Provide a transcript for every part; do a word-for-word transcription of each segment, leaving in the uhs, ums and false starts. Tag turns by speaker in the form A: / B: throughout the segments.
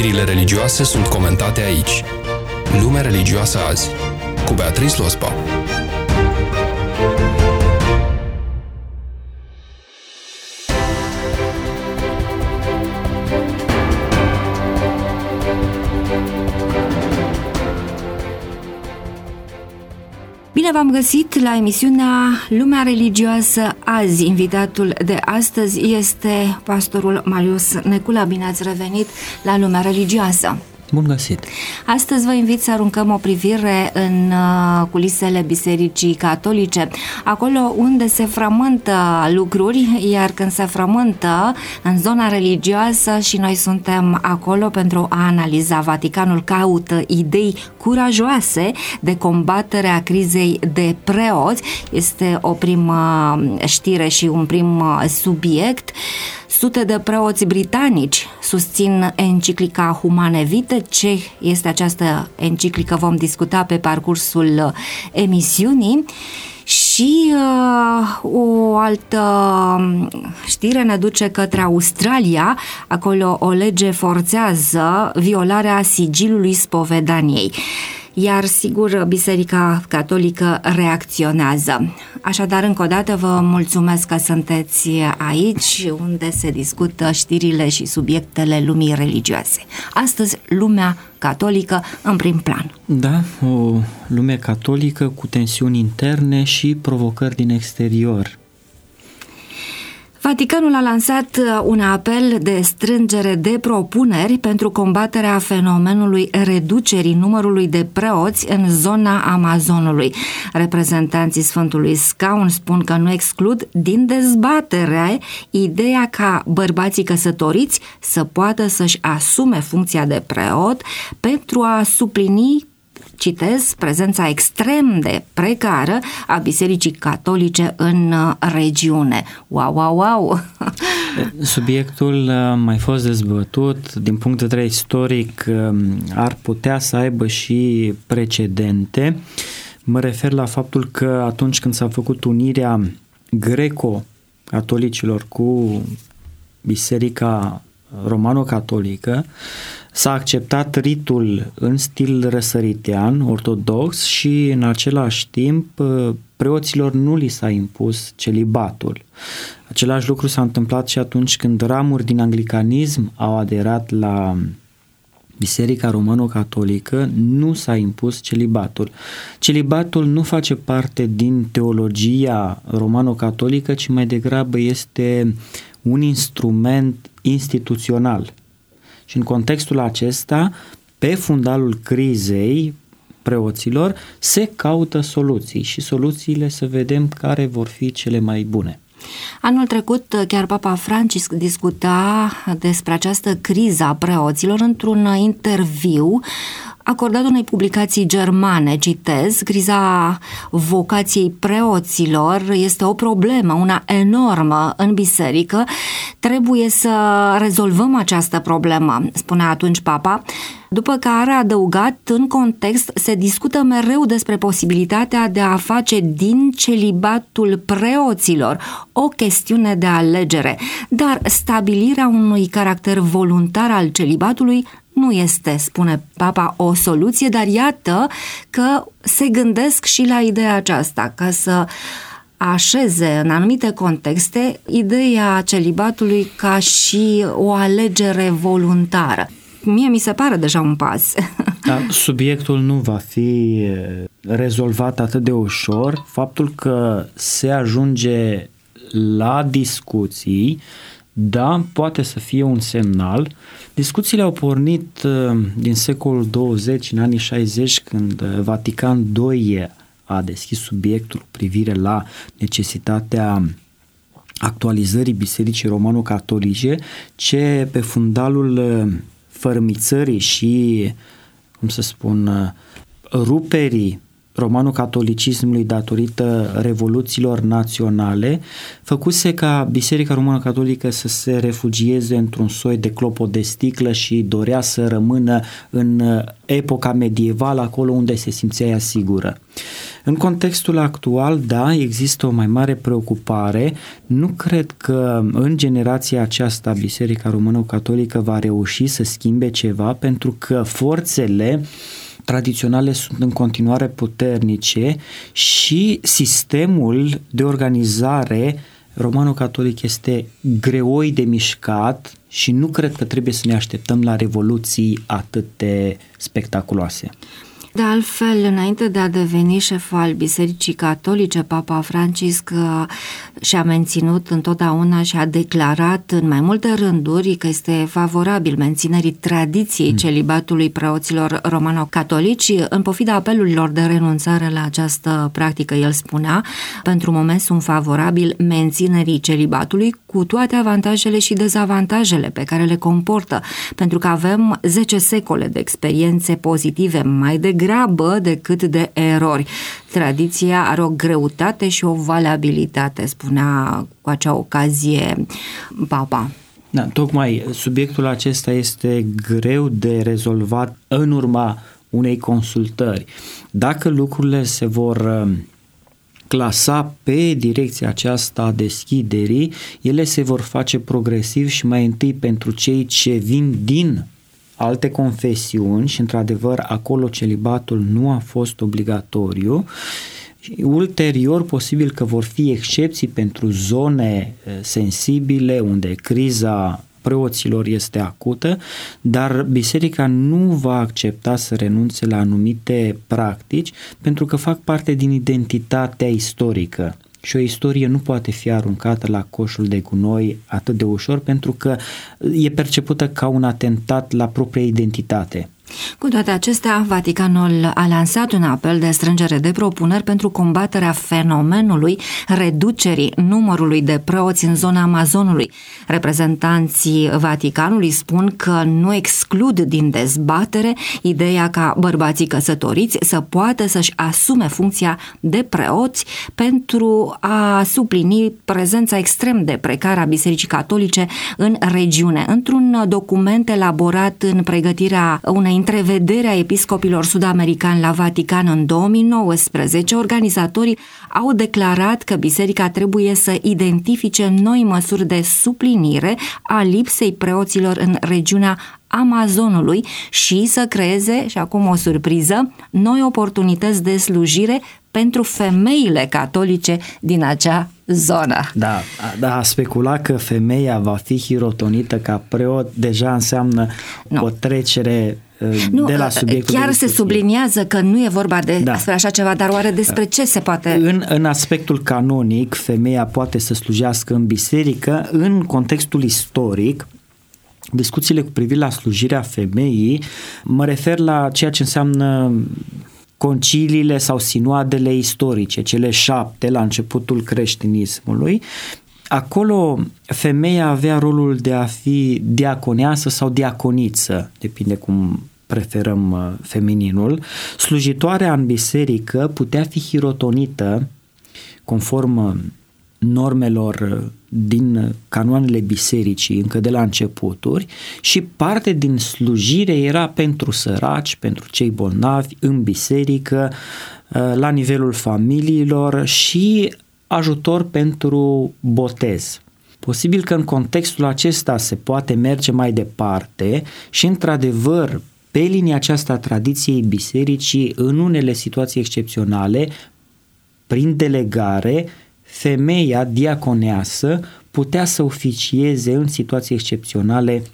A: Știrile religioase sunt comentate aici. Lumea religioasă azi, cu Beatrice Lospa.
B: Bine v-am găsit la emisiunea Lumea religioasă azi. Invitatul de astăzi este pastorul Marius Necula. Bine ați revenit la Lumea religioasă.
C: Bun găsit!
B: Astăzi vă invit să aruncăm o privire în culisele Bisericii Catolice, acolo unde se frământă lucruri, iar când se frământă în zona religioasă și noi suntem acolo pentru a analiza. Vaticanul caută idei curajoase de combatere a crizei de preoți. Este o primă știre și un prim subiect. Sute de preoți britanici susțin enciclica Humane Vitae. Ce este această enciclică vom discuta pe parcursul emisiunii. Și uh, o altă știre ne duce către Australia. Acolo o lege forțează violarea sigilului spovedaniei. Iar, sigur, Biserica Catolică reacționează. Așadar, încă o dată vă mulțumesc că sunteți aici, unde se discută știrile și subiectele lumii religioase. Astăzi, lumea catolică în prim plan.
C: Da, o lume catolică cu tensiuni interne și provocări din exterior.
B: Vaticanul a lansat un apel de strângere de propuneri pentru combaterea fenomenului reducerii numărului de preoți în zona Amazonului. Reprezentanții Sfântului Scaun spun că nu exclud din dezbatere ideea ca bărbații căsătoriți să poată să-și asume funcția de preot pentru a suplini, citez, prezența extrem de precară a Bisericii Catolice în regiune. Wow, wow, wow!
C: Subiectul a mai fost dezbătut, din punct de vedere istoric ar putea să aibă și precedente. Mă refer la faptul că atunci când s-a făcut unirea greco-catolicilor cu Biserica romano-catolică, s-a acceptat ritul în stil răsăritean, ortodox, și în același timp preoților nu li s-a impus celibatul. Același lucru s-a întâmplat și atunci când ramuri din anglicanism au aderat la Biserica romano-catolică, nu s-a impus celibatul. Celibatul nu face parte din teologia romano-catolică, ci mai degrabă este un instrument instituțional. Și în contextul acesta, pe fundalul crizei preoților, se caută soluții și soluțiile să vedem care vor fi cele mai bune.
B: Anul trecut, chiar Papa Francisc discuta despre această criză a preoților într-un interviu acordat unei publicații germane. Citez: criza vocației preoților este o problemă, una enormă în biserică. Trebuie să rezolvăm această problemă, spunea atunci Papa, după care a adăugat: în context se discută mereu despre posibilitatea de a face din celibatul preoților o chestiune de alegere, dar stabilirea unui caracter voluntar al celibatului nu este, spune Papa, o soluție, dar iată că se gândesc și la ideea aceasta, ca să așeze în anumite contexte ideea celibatului ca și o alegere voluntară. Mie mi se pare deja un pas.
C: Da, subiectul nu va fi rezolvat atât de ușor. Faptul că se ajunge la discuții, da, poate să fie un semnal. Discuțiile au pornit din secolul douăzeci, în anii șaizeci, când Vatican doi a deschis subiectul cu privire la necesitatea actualizării Bisericii Romano-Catolice, ce pe fundalul fărâmițării și, cum să spun, ruperii romano-catolicismului datorită revoluțiilor naționale, făcuse ca Biserica Romano-Catolică să se refugieze într-un soi de clopot de sticlă și dorea să rămână în epoca medievală, acolo unde se simțea ea sigură. În contextul actual, da, există o mai mare preocupare. Nu cred că în generația aceasta Biserica Romano-Catolică va reuși să schimbe ceva, pentru că forțele tradiționale sunt în continuare puternice și sistemul de organizare romano-catolic este greoi de mișcat și nu cred că trebuie să ne așteptăm la revoluții atât de spectaculoase.
B: De altfel, înainte de a deveni șef al Bisericii Catolice, Papa Francisc și-a menținut întotdeauna și a declarat în mai multe rânduri că este favorabil menținerii tradiției celibatului preoților romano-catolici. În pofida apelurilor de renunțare la această practică, el spunea: pentru moment sunt favorabil menținerii celibatului cu toate avantajele și dezavantajele pe care le comportă, pentru că avem zece secole de experiențe pozitive, mai degrabă decât de erori. Tradiția are o greutate și o valabilitate, spunea cu acea ocazie Papa.
C: Da, tocmai subiectul acesta este greu de rezolvat în urma unei consultări. Dacă lucrurile se vor clasa pe direcția aceasta a deschiderii, ele se vor face progresiv și mai întâi pentru cei ce vin din alte confesiuni și într-adevăr acolo celibatul nu a fost obligatoriu. Ulterior, posibil că vor fi excepții pentru zone sensibile unde criza preoților este acută, dar biserica nu va accepta să renunțe la anumite practici pentru că fac parte din identitatea istorică. Și o istorie nu poate fi aruncată la coșul de gunoi atât de ușor, pentru că e percepută ca un atentat la propria identitate.
B: Cu toate acestea, Vaticanul a lansat un apel de strângere de propuneri pentru combaterea fenomenului reducerii numărului de preoți în zona Amazonului. Reprezentanții Vaticanului spun că nu exclud din dezbatere ideea ca bărbații căsătoriți să poată să-și asume funcția de preoți pentru a suplini prezența extrem de precară a Bisericii Catolice în regiune. Într-un document elaborat în pregătirea unei întrevedere a episcopilor sud-americani la Vatican în două mii nouăsprezece, organizatorii au declarat că biserica trebuie să identifice noi măsuri de suplinire a lipsei preoților în regiunea Amazonului și să creeze, și acum o surpriză, noi oportunități de slujire pentru femeile catolice din acea zonă.
C: Da, da, a specula că femeia va fi hirotonită ca preot deja înseamnă nu. o trecere
B: nu,
C: de la subiectul.
B: Chiar se subliniază că nu e vorba de
C: da.
B: despre așa ceva, dar oare despre ce se poate...
C: În, în aspectul canonic, femeia poate să slujească în biserică. În contextul istoric, discuțiile cu privire la slujirea femeii, mă refer la ceea ce înseamnă conciliile sau sinoadele istorice, cele șapte la începutul creștinismului. Acolo femeia avea rolul de a fi diaconeasă sau diaconiță, depinde cum preferăm femininul. Slujitoarea în biserică putea fi hirotonită conform normelor din canoanele bisericii încă de la începuturi și parte din slujire era pentru săraci, pentru cei bolnavi în biserică, la nivelul familiilor și ajutor pentru botez. Posibil că în contextul acesta se poate merge mai departe și într-adevăr pe linia aceasta a tradiției bisericii, în unele situații excepționale, prin delegare, femeia diaconeasă putea să oficieze în situații excepționale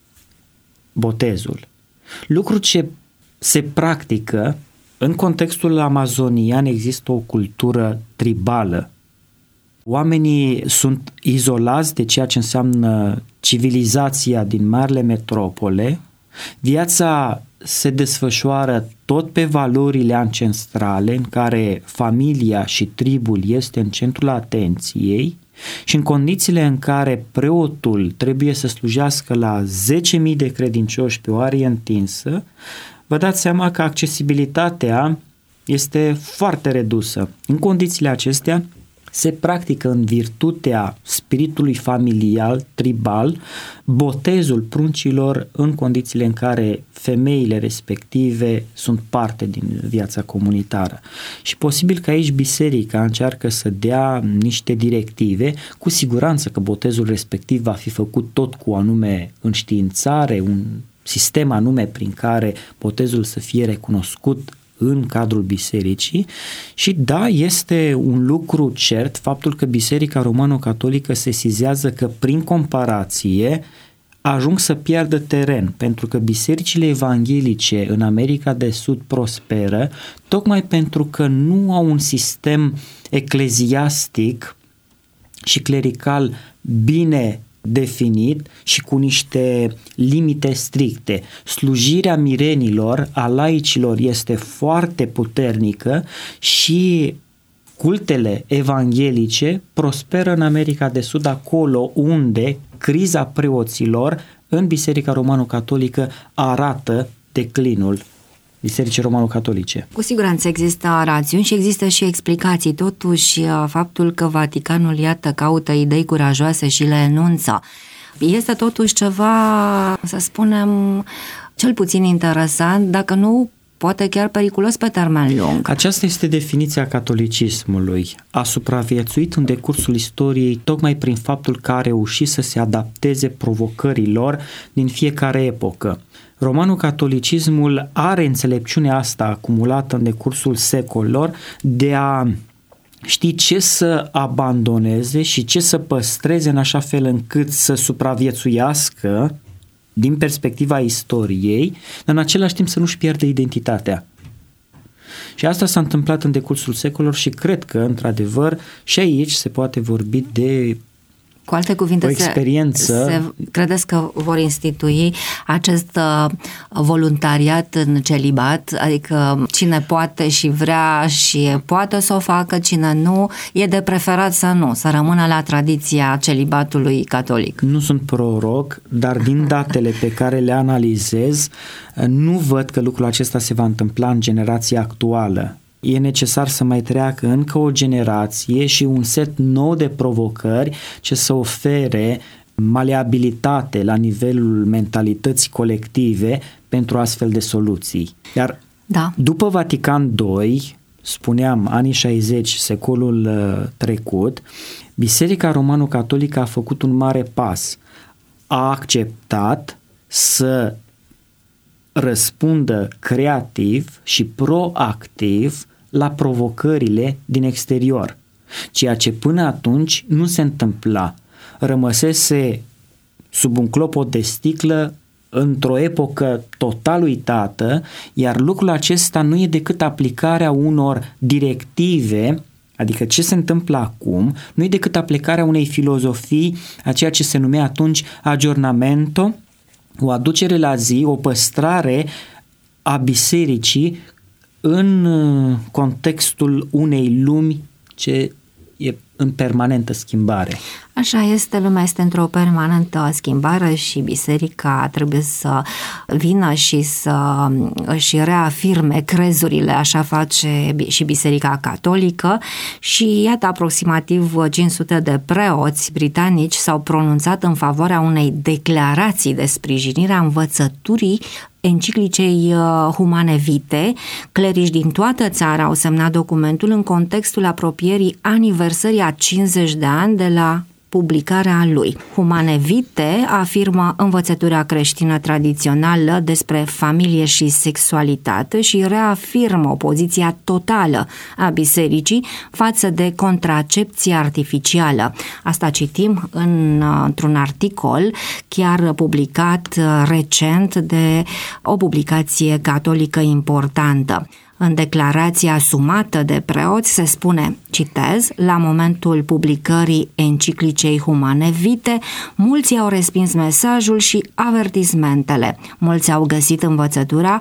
C: botezul. Lucru ce se practică în contextul amazonian, există o cultură tribală. Oamenii sunt izolați de ceea ce înseamnă civilizația din marile metropole, viața se desfășoară tot pe valorile ancestrale în care familia și tribul este în centrul atenției și în condițiile în care preotul trebuie să slujească la zece mii de credincioși pe o arie întinsă, vă dați seama că accesibilitatea este foarte redusă. În condițiile acestea, se practică în virtutea spiritului familial, tribal, botezul pruncilor în condițiile în care femeile respective sunt parte din viața comunitară. Și posibil că aici biserica încearcă să dea niște directive, cu siguranță că botezul respectiv va fi făcut tot cu anume înștiințare, un sistem anume prin care botezul să fie recunoscut în cadrul bisericii și da, este un lucru cert faptul că Biserica Romano-Catolică sesizează că prin comparație ajung să piardă teren, pentru că bisericile evanghelice în America de Sud prosperă tocmai pentru că nu au un sistem ecleziastic și clerical bine definit și cu niște limite stricte. Slujirea mirenilor, a laicilor este foarte puternică și cultele evanghelice prosperă în America de Sud, acolo unde criza preoților în Biserica Romano-Catolică arată declinul Bisericii Romano-Catolice.
B: Cu siguranță există rațiuni și există și explicații. Totuși, faptul că Vaticanul, iată, caută idei curajoase și le enunță, este totuși ceva, să spunem, cel puțin interesant, dacă nu poate chiar periculos pe termen lung.
C: Aceasta este definiția catolicismului. A supraviețuit în decursul istoriei tocmai prin faptul că a reușit să se adapteze provocărilor din fiecare epocă. Romano-catolicismul are înțelepciunea asta acumulată în decursul secolelor de a ști ce să abandoneze și ce să păstreze în așa fel încât să supraviețuiască din perspectiva istoriei, dar în același timp să nu-și pierdă identitatea. Și asta s-a întâmplat în decursul secolelor și cred că, într-adevăr, și aici se poate vorbi de
B: Cu alte cuvinte,
C: o experiență.
B: Se, se, credeți că vor institui acest uh, voluntariat în celibat? Adică cine poate și vrea și poate să o facă, cine nu, e de preferat să nu, să rămână la tradiția celibatului catolic.
C: Nu sunt proroc, dar din datele pe care le analizez, nu văd că lucrul acesta se va întâmpla în generația actuală. E necesar să mai treacă încă o generație și un set nou de provocări ce să ofere maleabilitate la nivelul mentalității colective pentru astfel de soluții. Iar
B: da.
C: După Vatican doi, spuneam anii șaizeci, secolul trecut, Biserica Romano-Catolică a făcut un mare pas. A acceptat să răspundă creativ și proactiv la provocările din exterior, ceea ce până atunci nu se întâmpla. Rămăsese sub un clopot de sticlă într-o epocă total uitată, iar lucrul acesta nu e decât aplicarea unor directive, adică ce se întâmplă acum, nu e decât aplicarea unei filozofii, a ceea ce se numea atunci aggiornamento, o aducere la zi, o păstrare a bisericii în contextul unei lumi ce e în permanentă schimbare.
B: Așa este, lumea este într-o permanentă schimbare și biserica trebuie să vină și să își reafirme crezurile, așa face și Biserica Catolică și iată, aproximativ cinci sute de preoți britanici s-au pronunțat în favoarea unei declarații de sprijinire a învățăturii enciclicei Humane Vitae. Clerici din toată țara au semnat documentul în contextul apropierii aniversării a cincizeci de ani de la publicarea lui. Humane Vitae afirmă învățătura creștină tradițională despre familie și sexualitate și reafirmă opoziția totală a bisericii față de contracepția artificială. Asta citim în, într-un articol chiar publicat recent de o publicație catolică importantă. În declarația asumată de preoți se spune, citez, la momentul publicării enciclicei Humane Vitae, mulți au respins mesajul și avertismentele. Mulți au găsit învățătura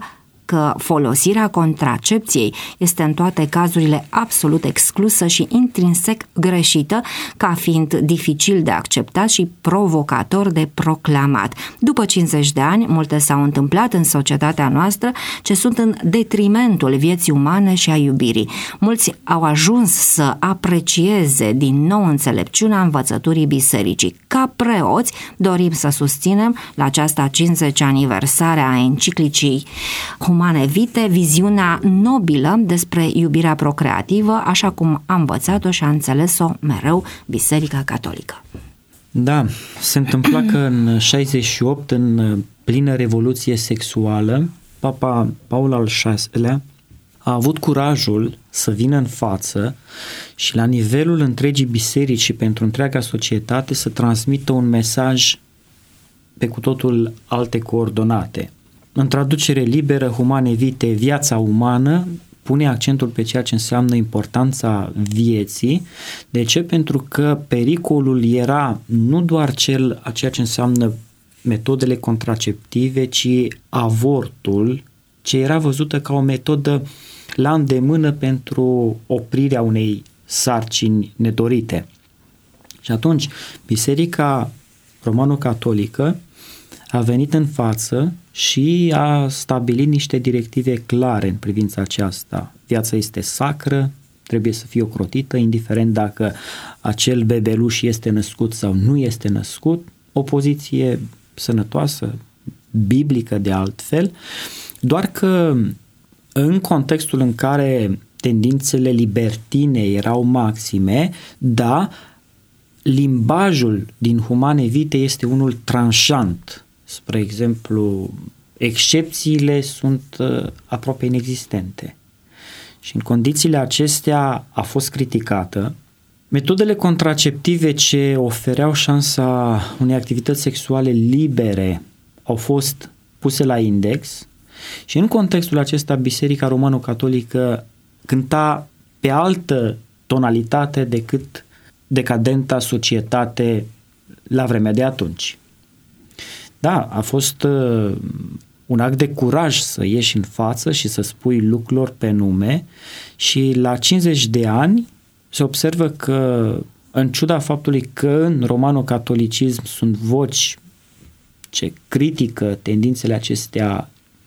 B: că folosirea contracepției este în toate cazurile absolut exclusă și intrinsec greșită, ca fiind dificil de acceptat și provocator de proclamat. După cincizeci de ani, multe s-au întâmplat în societatea noastră ce sunt în detrimentul vieții umane și a iubirii. Mulți au ajuns să aprecieze din nou înțelepciunea învățăturii bisericii. Ca preoți, dorim să susținem la această cincizecea aniversare a enciclicii Humane Vitae viziunea nobilă despre iubirea procreativă, așa cum a învățat-o și a înțeles-o mereu Biserica Catolică.
C: Da, se întâmpla că în șaizeci și opt, în plină revoluție sexuală, Papa Paul al șaselea a avut curajul să vină în față și la nivelul întregii biserici și pentru întreaga societate să transmită un mesaj pe cu totul alte coordonate. În traducere liberă, Humane Vitae, viața umană, pune accentul pe ceea ce înseamnă importanța vieții. De ce? Pentru că pericolul era nu doar cel a ceea ce înseamnă metodele contraceptive, ci avortul, ce era văzută ca o metodă la îndemână pentru oprirea unei sarcini nedorite. Și atunci, Biserica Romano-Catolică a venit în față și a stabilit niște directive clare în privința aceasta. Viața este sacră, trebuie să fie ocrotită, indiferent dacă acel bebeluș este născut sau nu este născut, o poziție sănătoasă, biblică de altfel, doar că în contextul în care tendințele libertine erau maxime, da, limbajul din Humane Vitae este unul tranșant. Spre exemplu, excepțiile sunt uh, aproape inexistente. Și în condițiile acestea a fost criticată. Metodele contraceptive ce ofereau șansa unei activități sexuale libere au fost puse la index și în contextul acesta Biserica Romano-Catolică cânta pe altă tonalitate decât decadenta societate la vremea de atunci. Da, a fost uh, un act de curaj să ieși în față și să spui lucrurilor pe nume și la cincizeci de ani se observă că, în ciuda faptului că în romano-catolicism sunt voci ce critică tendințele acestea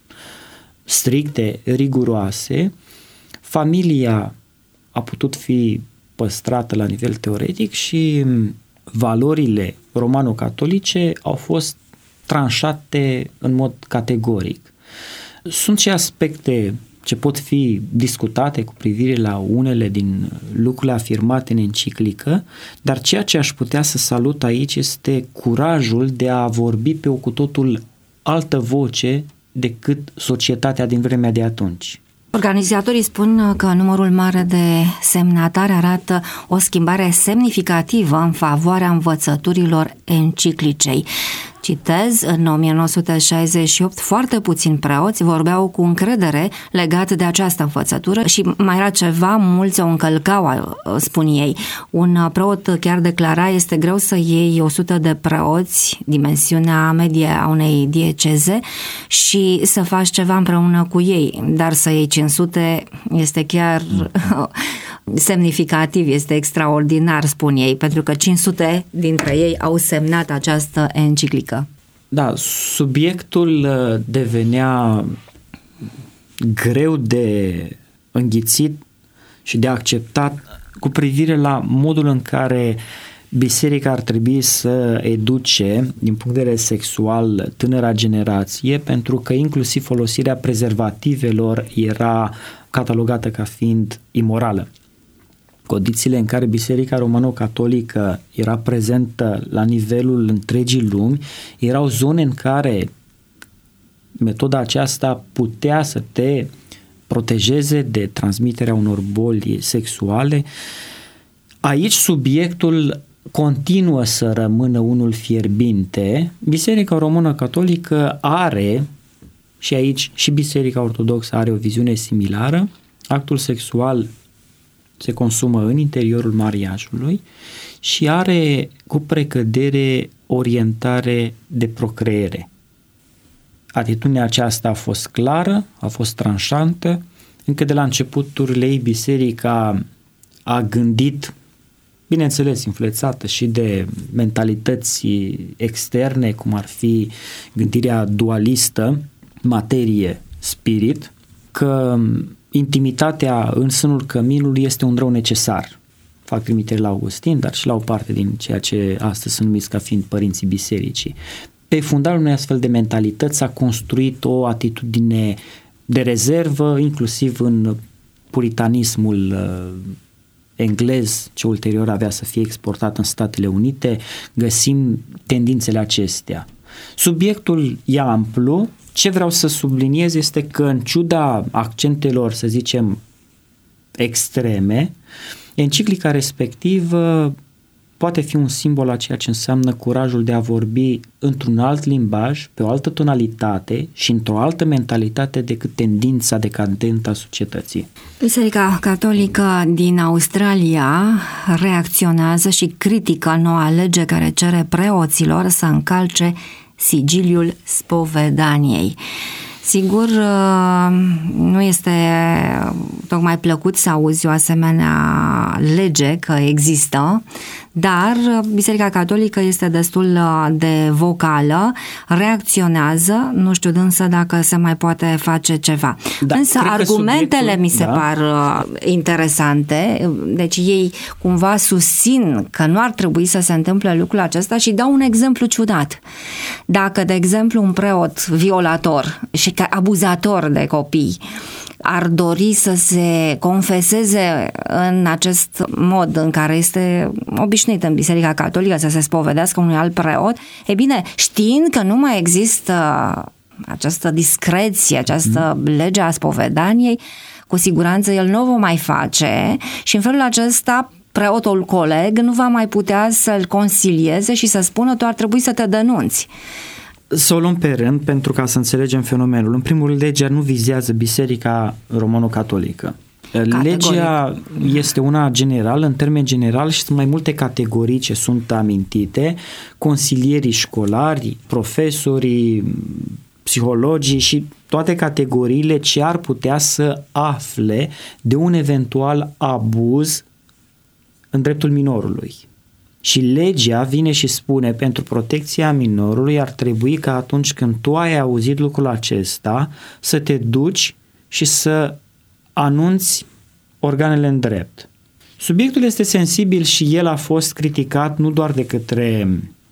C: stricte, riguroase, familia a putut fi păstrată la nivel teoretic și valorile romano-catolice au fost tranșate în mod categoric. Sunt și aspecte ce pot fi discutate cu privire la unele din lucrurile afirmate în enciclică, dar ceea ce aș putea să salut aici este curajul de a vorbi pe o cu totul altă voce decât societatea din vremea de atunci.
B: Organizatorii spun că numărul mare de semnatari arată o schimbare semnificativă în favoarea învățăturilor enciclicei. Citez, în o mie nouă sute șaizeci și opt foarte puțini preoți vorbeau cu încredere legat de această învățătură și mai era ceva, mulți o încălcau, spun ei. Un preot chiar declara, este greu să iei o sută de preoți, dimensiunea medie a unei dieceze, și să faci ceva împreună cu ei, dar să iei cinci sute este chiar semnificativ, este extraordinar, spun ei, pentru că cinci sute dintre ei au semnat această enciclică.
C: Da, subiectul devenea greu de înghițit și de acceptat cu privire la modul în care biserica ar trebui să educe din punct de vedere sexual tânăra generație, pentru că inclusiv folosirea prezervativelor era catalogată ca fiind imorală. Condițiile în care Biserica Romano-Catolică era prezentă la nivelul întregii lumi erau zone în care metoda aceasta putea să te protejeze de transmiterea unor boli sexuale. Aici subiectul continuă să rămână unul fierbinte. Biserica Romano-Catolică are, și aici și Biserica Ortodoxă are o viziune similară, actul sexual se consumă în interiorul mariajului și are cu precădere orientare de procreere. atitudinea aceasta a fost clară, a fost tranșantă. Încă de la începuturile ei, biserica a gândit, bineînțeles, influențată și de mentalități externe, cum ar fi gândirea dualistă, materie-spirit, că intimitatea în sânul căminului este un rău necesar. Fac trimitere la Augustin, dar și la o parte din ceea ce astăzi sunt numiți ca fiind părinții bisericii. Pe fundalul unei astfel de mentalități s-a construit o atitudine de rezervă, inclusiv în puritanismul uh, englez, ce ulterior avea să fie exportat în Statele Unite, găsim tendințele acestea. Subiectul e amplu. Ce vreau să subliniez este că, în ciuda accentelor, să zicem, extreme, enciclica respectivă poate fi un simbol a ceea ce înseamnă curajul de a vorbi într-un alt limbaj, pe o altă tonalitate și într-o altă mentalitate decât tendința decadentă a societății.
B: Biserica Catolică din Australia reacționează și critică noua lege care cere preoților să încalce sigiliul spovedaniei. Sigur, nu este tocmai plăcut să auzi o asemenea lege că există, dar Biserica Catolică este destul de vocală, reacționează, nu știu însă dacă se mai poate face ceva. Da, însă argumentele mi se da. par interesante, deci ei cumva susțin că nu ar trebui să se întâmple lucrul acesta și dau un exemplu ciudat. Dacă, de exemplu, un preot violator și abuzator de copii ar dori să se confeseze în acest mod în care este obișnuit în Biserica Catolică să se spovedească unui alt preot, e bine, știind că nu mai există această discreție, această lege a spovedaniei, cu siguranță el nu o va mai face și în felul acesta preotul coleg nu va mai putea să-l consilieze și să spună tu ar trebui să te denunți.
C: Să o luăm pe rând pentru ca să înțelegem fenomenul. În primul rând, legea nu vizează Biserica Romano-Catolică. Categoric. Legea este una generală, în termen general, și sunt mai multe categorii ce sunt amintite: consilierii școlari, profesorii, psihologii și toate categoriile ce ar putea să afle de un eventual abuz în dreptul minorului. Și legea vine și spune, pentru protecția minorului ar trebui ca atunci când tu ai auzit lucrul acesta să te duci și să anunți organele în drept. Subiectul este sensibil și el a fost criticat nu doar de către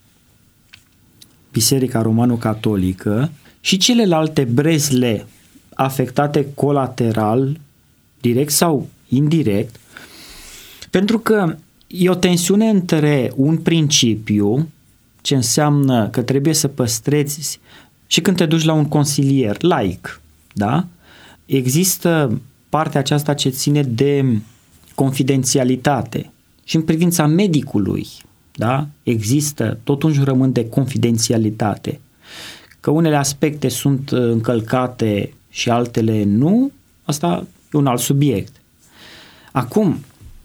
C: Biserica Romano-Catolică, și celelalte brezle afectate colateral, direct sau indirect, pentru că e o tensiune între un principiu, ce înseamnă că trebuie să păstrezi, și când te duci la un consilier laic, da? Există partea aceasta ce ține de confidențialitate și în privința medicului, da? Există tot un jurământ de confidențialitate. Că unele aspecte sunt încălcate și altele nu, asta e un alt subiect. Acum,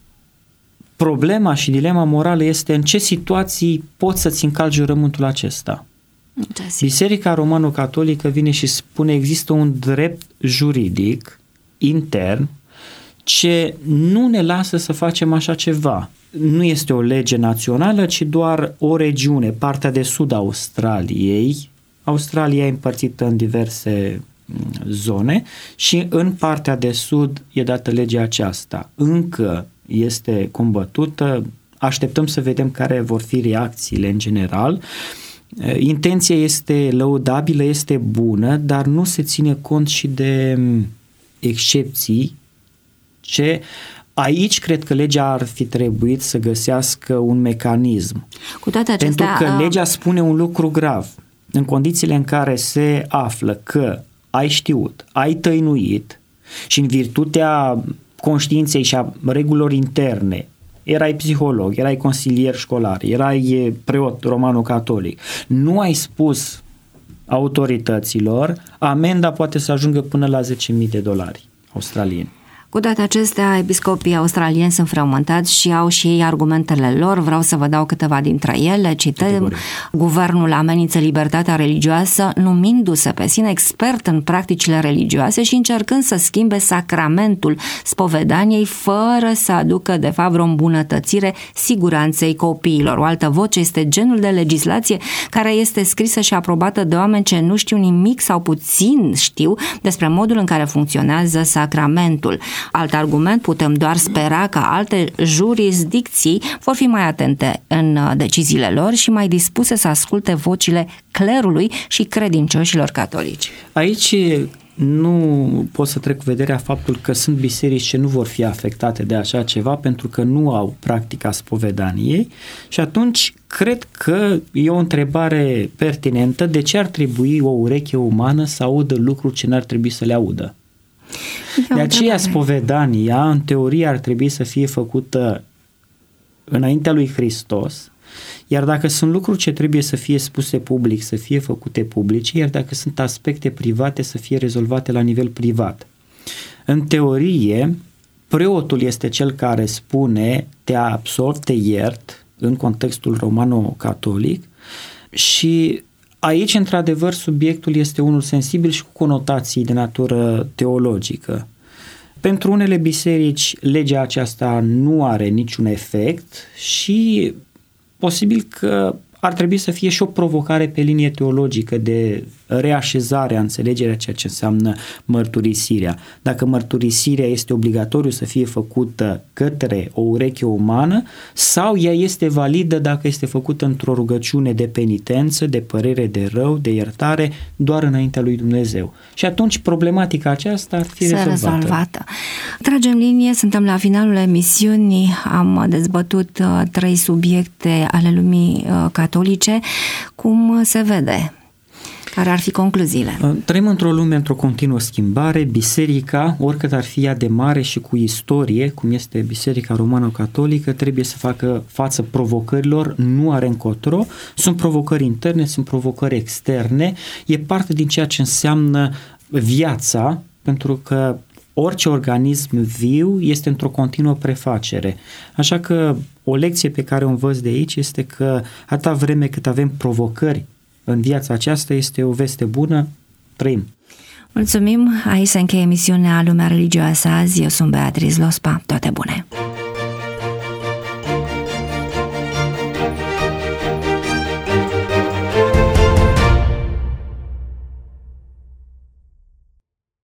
C: problema și dilema morală este în ce situații poți să-ți încalci jurământul acesta. Biserica Romano-Catolică vine și spune există un drept juridic intern ce nu ne lasă să facem așa ceva. Nu este o lege națională, ci doar o regiune, partea de sud a Australiei. Australia e împărțită în diverse zone și în partea de sud e dată legea aceasta. Încă este combătută, așteptăm să vedem care vor fi reacțiile în general. Intenția este lăudabilă, este bună, dar nu se ține cont și de excepții ce aici cred că legea ar fi trebuit să găsească un mecanism.
B: Cu toate acestea,
C: pentru că legea spune un lucru grav. În condițiile în care se află că ai știut, ai tăinuit și în virtutea conștiinței și a regulilor interne, erai psiholog, erai consilier școlar, erai preot romano-catolic, nu ai spus autorităților, amenda poate să ajungă până la zece mii de dolari australieni.
B: Cu toate acestea, episcopii australieni sunt frământați și au și ei argumentele lor. Vreau să vă dau câteva dintre ele. Cităm: guvernul amenință libertatea religioasă, numindu-se pe sine expert în practicile religioase și încercând să schimbe sacramentul spovedaniei fără să aducă, de fapt, vreo îmbunătățire siguranței copiilor. O altă voce este genul de legislație care este scrisă și aprobată de oameni ce nu știu nimic sau puțin știu despre modul în care funcționează sacramentul. Alt argument: putem doar spera că alte jurisdicții vor fi mai atente în deciziile lor și mai dispuse să asculte vocile clerului și credincioșilor catolici.
C: Aici nu pot să trec cu vederea faptul că sunt biserici ce nu vor fi afectate de așa ceva pentru că nu au practica spovedaniei și atunci cred că e o întrebare pertinentă: de ce ar trebui o ureche umană să audă lucruri ce n-ar trebui să le audă? De aceea spovedania în teorie ar trebui să fie făcută înaintea lui Hristos, iar dacă sunt lucruri ce trebuie să fie spuse public, să fie făcute publice, iar dacă sunt aspecte private, să fie rezolvate la nivel privat. În teorie, preotul este cel care spune te absolv, te iert, în contextul romano-catolic, și aici, într-adevăr, subiectul este unul sensibil și cu conotații de natură teologică. Pentru unele biserici, legea aceasta nu are niciun efect și posibil că ar trebui să fie și o provocare pe linie teologică de reașezare a înțelegerea ceea ce înseamnă mărturisirea. Dacă mărturisirea este obligatoriu să fie făcută către o ureche umană sau ea este validă dacă este făcută într-o rugăciune de penitență, de părere de rău, de iertare, doar înaintea lui Dumnezeu. Și atunci problematica aceasta ar fi rezolvată.
B: rezolvată. Tragem linie, suntem la finalul emisiunii, am dezbătut uh, trei subiecte ale lumii uh, catolice. Cum se vede? Care ar fi concluziile?
C: Trăim într-o lume, într-o continuă schimbare. Biserica, oricât ar fi ea de mare și cu istorie, cum este Biserica Romano-Catolică, trebuie să facă față provocărilor, nu are încotro. Sunt provocări interne, sunt provocări externe. E parte din ceea ce înseamnă viața, pentru că orice organism viu este într-o continuă prefacere. Așa că o lecție pe care o învăț de aici este că atâta vreme cât avem provocări în viața aceasta, este o veste bună, trăim.
B: Mulțumim, aici se încheie emisiunea Lumea Religioasă azi. Eu sunt Beatriz Lospa, toate bune!